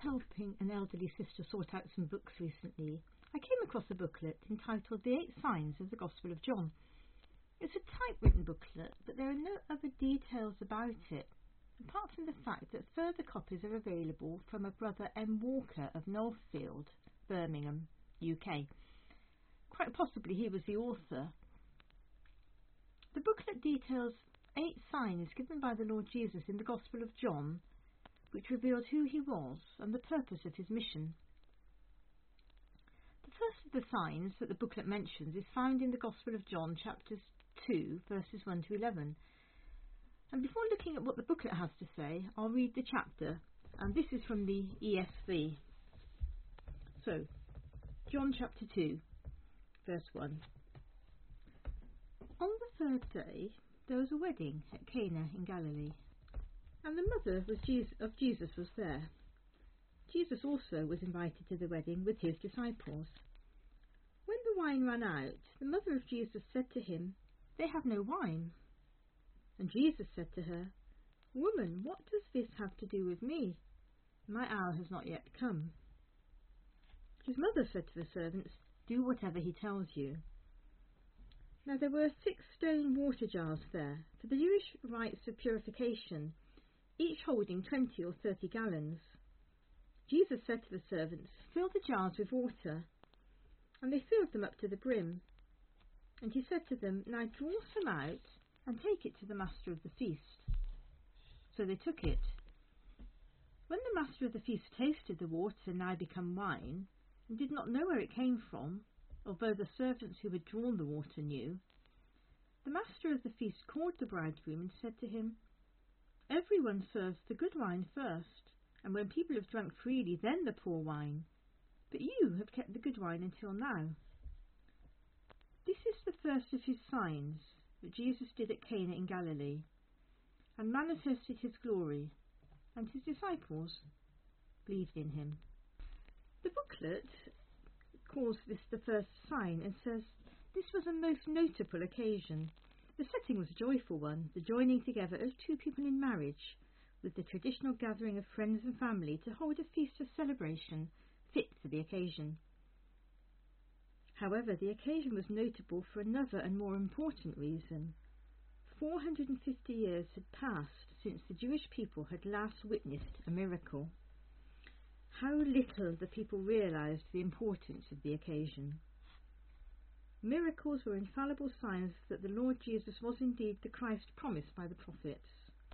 helping an elderly sister sort out some books recently, I came across a booklet entitled The 8 Signs of the Gospel of John. It's a typewritten booklet, but there are no other details about it, apart from the fact that further copies are available from a brother M. Walker of Northfield, Birmingham, UK. Quite possibly he was the author. The booklet details 8 signs given by the Lord Jesus in the Gospel of John, which revealed who he was and the purpose of his mission. The first of the signs that the booklet mentions is found in the Gospel of John, chapters 2, verses 1 to 11. And before looking at what the booklet has to say, I'll read the chapter, and this is from the ESV. So, John chapter 2, verse 1. On the third day, there was a wedding at Cana in Galilee, and the mother of Jesus was there. Jesus also was invited to the wedding with his disciples. When the wine ran out, the mother of Jesus said to him, "They have no wine." And Jesus said to her, "Woman, what does this have to do with me? My hour has not yet come." His mother said to the servants, "Do whatever he tells you." Now there were 6 stone water jars there, for the Jewish rites of purification, each holding 20 or 30 gallons. Jesus said to the servants, "Fill the jars with water." And they filled them up to the brim. And he said to them, "Now draw some out and take it to the master of the feast." So they took it. When the master of the feast tasted the water now become wine, and did not know where it came from, although the servants who had drawn the water knew, the master of the feast called the bridegroom and said to him, "Everyone serves the good wine first, and when people have drunk freely, then the poor wine. But you have kept the good wine until now." This is the first of his signs that Jesus did at Cana in Galilee, and manifested his glory, and his disciples believed in him. The booklet calls this the first sign and says this was a most notable occasion. The setting was a joyful one, the joining together of 2 people in marriage, with the traditional gathering of friends and family to hold a feast of celebration fit for the occasion. However, the occasion was notable for another and more important reason. 450 years had passed since the Jewish people had last witnessed a miracle. How little the people realised the importance of the occasion. Miracles were infallible signs that the Lord Jesus was indeed the Christ promised by the prophets.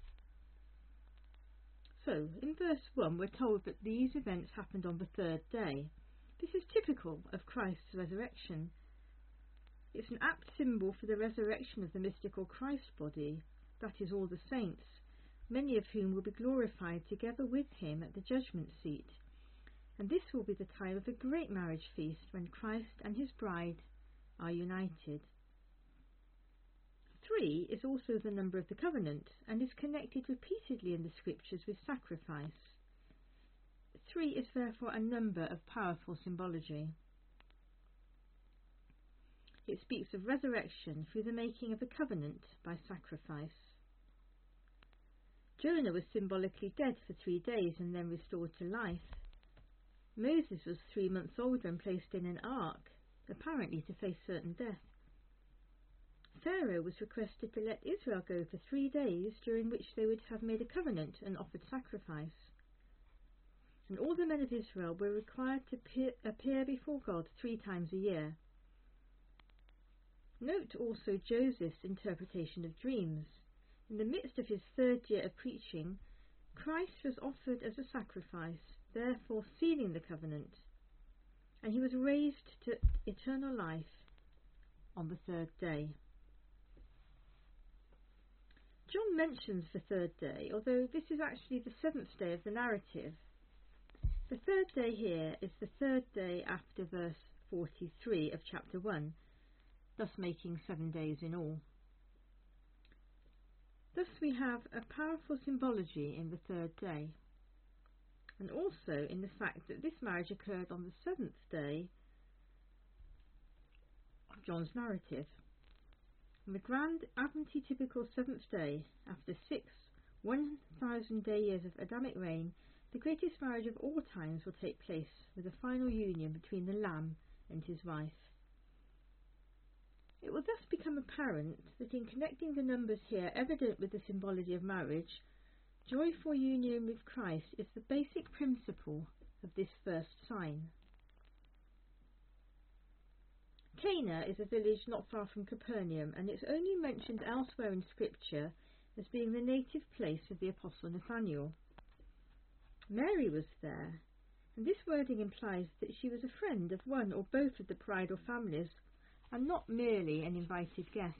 So, in verse 1 we're told that these events happened on the 3rd day. This is typical of Christ's resurrection. It's an apt symbol for the resurrection of the mystical Christ body, that is, all the saints, many of whom will be glorified together with him at the judgment seat. And this will be the time of a great marriage feast when Christ and his bride are united. 3 is also the number of the covenant and is connected repeatedly in the scriptures with sacrifice. 3 is therefore a number of powerful symbology. It speaks of resurrection through the making of a covenant by sacrifice. Jonah was symbolically dead for 3 days and then restored to life. Moses was 3 months old and placed in an ark, apparently to face certain death. Pharaoh was requested to let Israel go for 3 days, during which they would have made a covenant and offered sacrifice. And all the men of Israel were required to appear before God 3 times a year. Note also Joseph's interpretation of dreams. In the midst of his 3rd year of preaching, Christ was offered as a sacrifice, therefore sealing the covenant, and he was raised to eternal life on the 3rd day. John mentions the 3rd day, although this is actually the 7th day of the narrative. The 3rd day here is the 3rd day after verse 43 of chapter 1, thus making 7 days in all. Thus we have a powerful symbology in the 3rd day, and also in the fact that this marriage occurred on the 7th day of John's narrative. On the grand anti-typical 7th day, after 6 1,000-day years of Adamic reign, the greatest marriage of all times will take place with a final union between the Lamb and his wife. It will thus become apparent that in connecting the numbers here evident with the symbology of marriage, joyful union with Christ is the basic principle of this first sign. Cana is a village not far from Capernaum, and it's only mentioned elsewhere in Scripture as being the native place of the Apostle Nathanael. Mary was there, and this wording implies that she was a friend of one or both of the bridal families, and not merely an invited guest.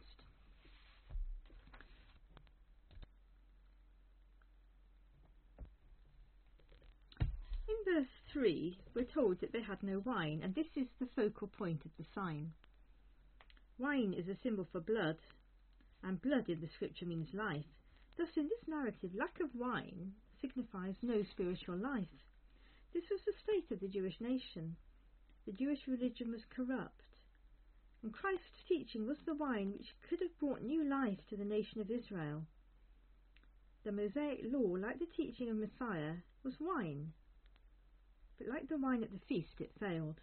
In verse 3, we're told that they had no wine, and this is the focal point of the sign. Wine is a symbol for blood, and blood in the Scripture means life. Thus, in this narrative, lack of wine signifies no spiritual life. This was the state of the Jewish nation. The Jewish religion was corrupt, and Christ's teaching was the wine which could have brought new life to the nation of Israel. The Mosaic law, like the teaching of Messiah, was wine, but like the wine at the feast, it failed.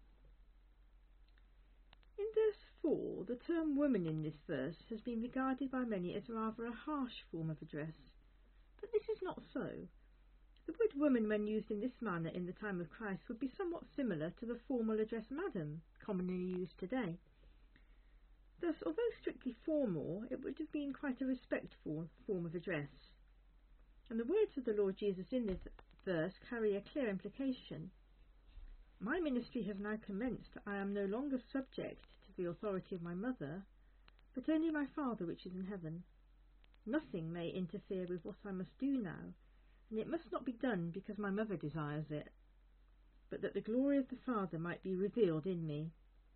In verse 4, the term woman in this verse has been regarded by many as rather a harsh form of address, but this is not so. The word woman, when used in this manner in the time of Christ, would be somewhat similar to the formal address madam, commonly used today. Thus, although strictly formal, it would have been quite a respectful form of address. And the words of the Lord Jesus in this verse carry a clear implication. My ministry has now commenced. I am no longer subject to the authority of my mother, but only my Father which is in heaven. Nothing may interfere with what I must do now, and it must not be done because my mother desires it, but that the glory of the Father might be revealed in me.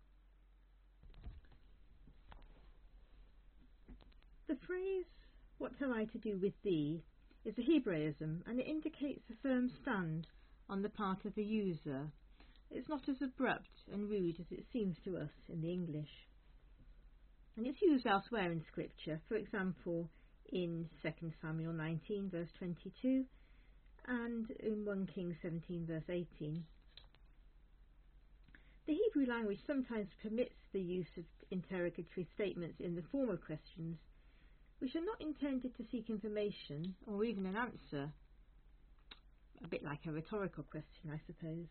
The phrase, "What have I to do with thee?" is a Hebraism, and it indicates a firm stand on the part of the user. It's not as abrupt and rude as it seems to us in the English. And it's used elsewhere in Scripture, for example in 2 Samuel 19 verse 22 and in 1 Kings 17 verse 18. The Hebrew language sometimes permits the use of interrogatory statements in the formal questions, which are not intended to seek information or even an answer. A bit like a rhetorical question, I suppose.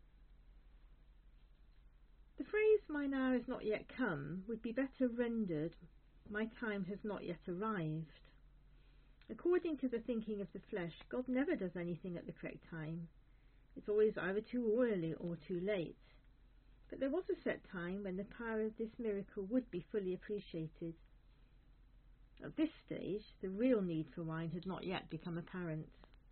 The phrase, "my hour has not yet come," would be better rendered, "my time has not yet arrived." According to the thinking of the flesh, God never does anything at the correct time. It's always either too early or too late. But there was a set time when the power of this miracle would be fully appreciated. At this stage, the real need for wine had not yet become apparent.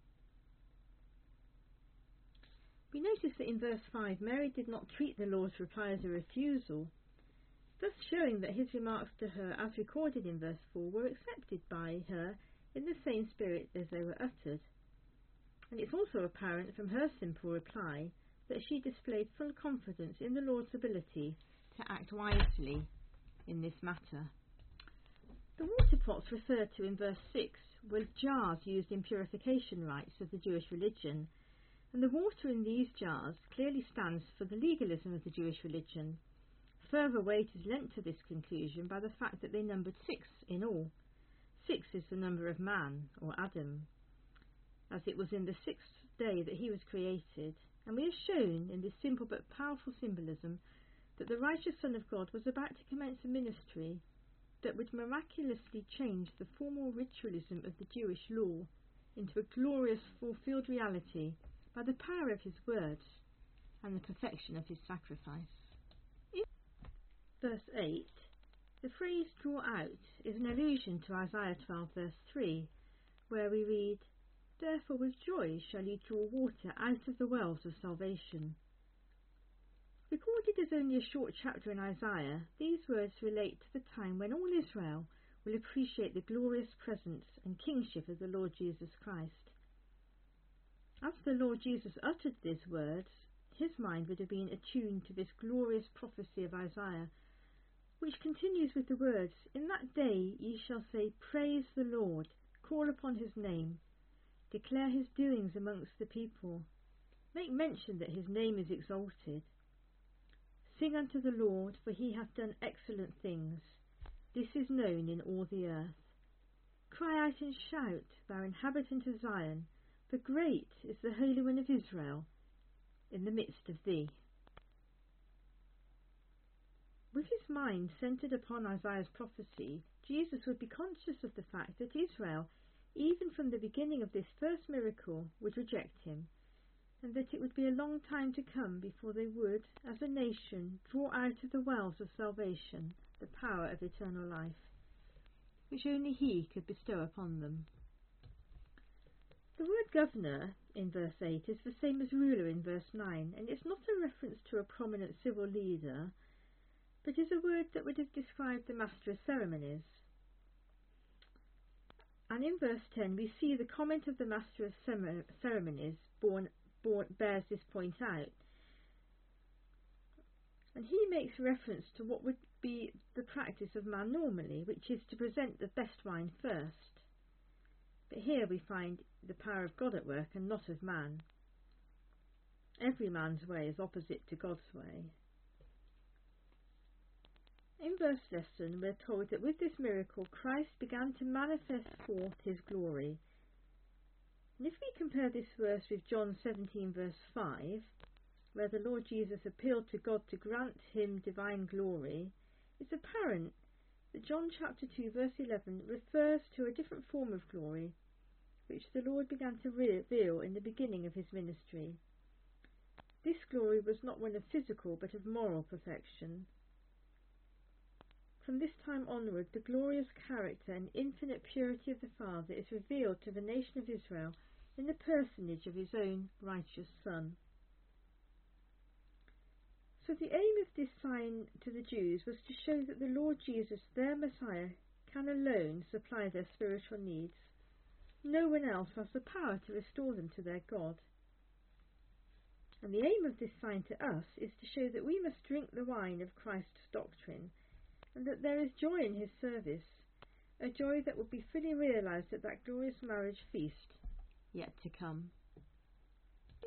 We notice that in verse 5, Mary did not treat the Lord's reply as a refusal, thus showing that his remarks to her, as recorded in verse 4, were accepted by her in the same spirit as they were uttered. And it's also apparent from her simple reply that she displayed full confidence in the Lord's ability to act wisely in this matter. The water pots referred to in verse 6 were jars used in purification rites of the Jewish religion, and the water in these jars clearly stands for the legalism of the Jewish religion. Further weight is lent to this conclusion by the fact that they numbered 6 in all. 6 is the number of man, or Adam, as it was in the 6th day that he was created, and we are shown in this simple but powerful symbolism that the righteous Son of God was about to commence a ministry that would miraculously change the formal ritualism of the Jewish law into a glorious fulfilled reality by the power of his words and the perfection of his sacrifice. In verse 8, the phrase "draw out" is an allusion to Isaiah 12 verse 3, where we read, "Therefore with joy shall you draw water out of the wells of salvation." Recorded as only a short chapter in Isaiah, these words relate to the time when all Israel will appreciate the glorious presence and kingship of the Lord Jesus Christ. As the Lord Jesus uttered these words, his mind would have been attuned to this glorious prophecy of Isaiah, which continues with the words, "In that day ye shall say, Praise the Lord, call upon his name. Declare his doings amongst the people. Make mention that his name is exalted. Sing unto the Lord, for he hath done excellent things. This is known in all the earth. Cry out and shout, thou inhabitant of Zion, for great is the Holy One of Israel in the midst of thee. With his mind centred upon Isaiah's prophecy, Jesus would be conscious of the fact that Israel, even from the beginning of this first miracle, would reject him, and that it would be a long time to come before they would, as a nation, draw out of the wells of salvation the power of eternal life, which only he could bestow upon them. The word governor in verse 8 is the same as ruler in verse 9, and it's not a reference to a prominent civil leader, but is a word that would have described the master of ceremonies. And in verse 10 we see the comment of the master of ceremonies bears this point out. And he makes reference to what would be the practice of man normally, which is to present the best wine first. But here we find the power of God at work and not of man. Every man's way is opposite to God's way. In verse 11 we are told that with this miracle Christ began to manifest forth his glory. And if we compare this verse with John 17 verse 5, where the Lord Jesus appealed to God to grant him divine glory, it's apparent that John chapter 2 verse 11 refers to a different form of glory which the Lord began to reveal in the beginning of his ministry. This glory was not one of physical but of moral perfection. From this time onward, the glorious character and infinite purity of the Father is revealed to the nation of Israel in the personage of his own righteous Son. So the aim of this sign to the Jews was to show that the Lord Jesus, their Messiah, can alone supply their spiritual needs. No one else has the power to restore them to their God. And the aim of this sign to us is to show that we must drink the wine of Christ's doctrine, and that there is joy in his service, a joy that will be fully realised at that glorious marriage feast yet to come.